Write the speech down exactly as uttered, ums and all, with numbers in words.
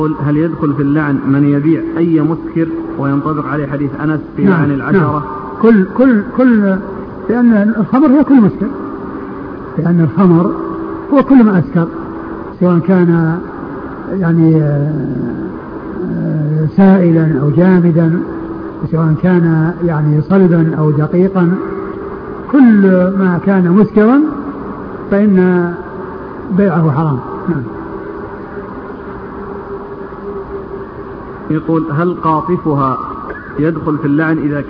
هل يدخل في اللعن من يبيع أي مسكر وينطبق عليه حديث أنس في نعم لعن العشرة؟ نعم كل كل كل لأن الخمر هو كل مسكر، لأن الخمر هو كل ما أسكر، سواء كان يعني سائلا أو جامدا، سواء كان يعني صلبا أو دقيقا، كل ما كان مسكرا فإن بيعه حرام. نعم. يقول هل قاطفها يدخل في اللعن إذا